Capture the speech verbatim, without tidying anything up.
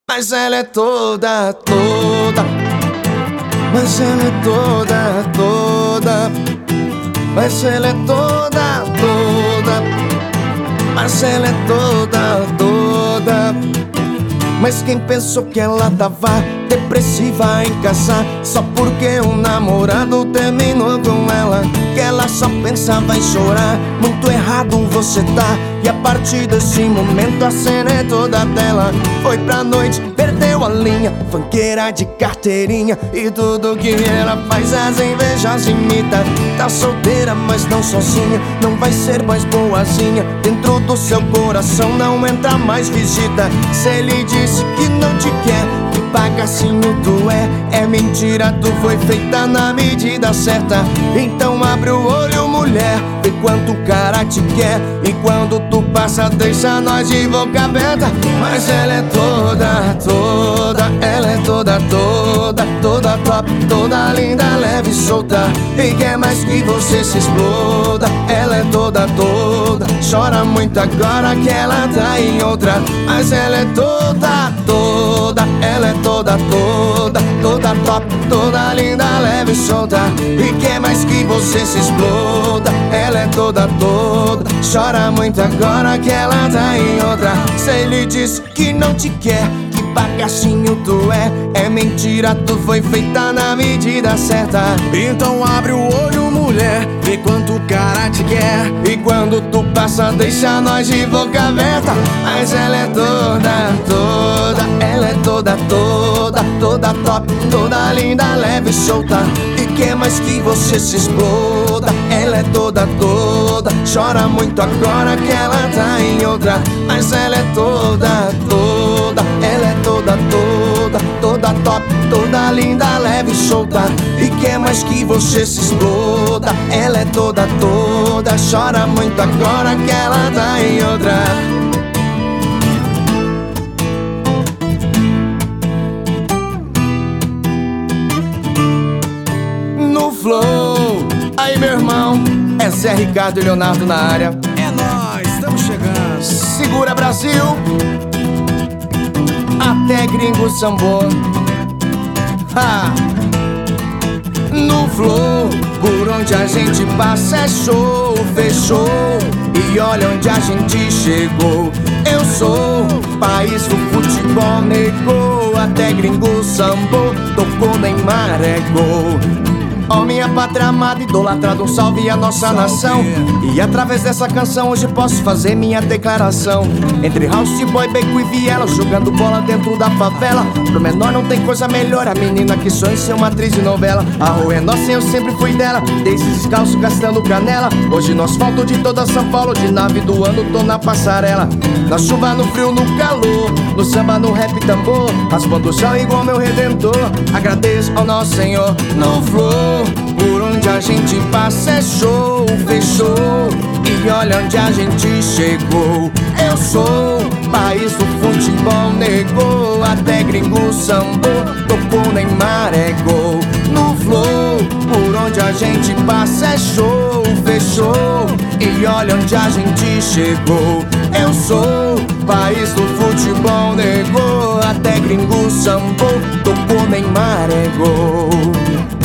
Mas ela é toda, toda. Mas ela é toda, toda. Mas ela é toda, toda. Mas ela é toda, toda. Mas quem pensou que ela tava depressiva em casar só porque um namorado terminou com ela, que ela só pensava em chorar? Muito errado você tá. E a partir desse momento a cena é toda dela. Foi pra noite, perdeu a linha, funkeira de carteirinha, e tudo que ela faz as invejas imita. Tá solteira, mas não sozinha, não vai ser mais boazinha. Dentro do seu coração não entra mais visita. Se ele disse que não te quer, que bagacinho tu é, é mentira, tu foi feita na medida certa. Então abre o olho, mulher, vê quanto o cara te quer. E quando tu passa, deixa nós de boca aberta. Mas ela é toda, toda. Ela é toda, toda. Toda top, toda linda, leve e solta, e quer mais que você se exploda. Ela é toda, toda. Chora muito agora que ela tá em outra. Mas ela é toda, toda. Ela é toda, toda. Toda top, toda linda, leve e solta, e quer mais que você se exploda. Ela é toda, toda. Chora muito agora que ela tá em outra. Se ele diz que não te quer, que bagacinho tu é, é mentira, tu foi feita na medida certa. Então abre o olho, mulher, vê quanto o cara te quer. E quando tu passa, deixa nós de boca aberta. Mas ela é toda, toda. Ela é toda, toda. Toda top, toda linda, leve e solta, e quer mais que você se exploda. Ela é toda, toda. Chora muito agora que ela tá em outra. Mas ela é toda, toda. Ela é toda, toda. Toda top, toda linda, leve e solta, e quer mais que você se exploda. Ela é toda, toda. Chora muito agora que ela tá em outra. No flow, aí meu irmão, é Zé Ricardo e Leonardo na área. É nóis, estamos chegando. Segura Brasil, até gringo sambô. Ha! No flow, por onde a gente passa é show, fechou. E olha onde a gente chegou. Eu sou país do futebol, negou. Até gringo sambô, tocou Neymar é gol. Ó minha pátria amada, idolatrada, um salve à nossa salve. Nação. E através dessa canção hoje posso fazer minha declaração. Entre house, boy, beco e viela, jogando bola dentro da favela. Pro menor não tem coisa melhor, a menina que sonha em ser uma atriz de novela. A rua é nossa e eu sempre fui dela, desde descalço gastando canela. Hoje no asfalto de toda São Paulo, de nave do ano tô na passarela. Na chuva, no frio, no calor, no samba, no rap tambor, raspando o chão igual meu redentor. Agradeço ao nosso Senhor. No flow, por onde a gente passa é show, fechou. E olha onde a gente chegou. Eu sou país do futebol, negou. Até gringo sambô, tocou Neymar é gol. No flow, por onde a gente passa é show, fechou. E olha onde a gente chegou. Eu sou país do futebol, negou. Até gringo sambô, tocou Neymar é gol.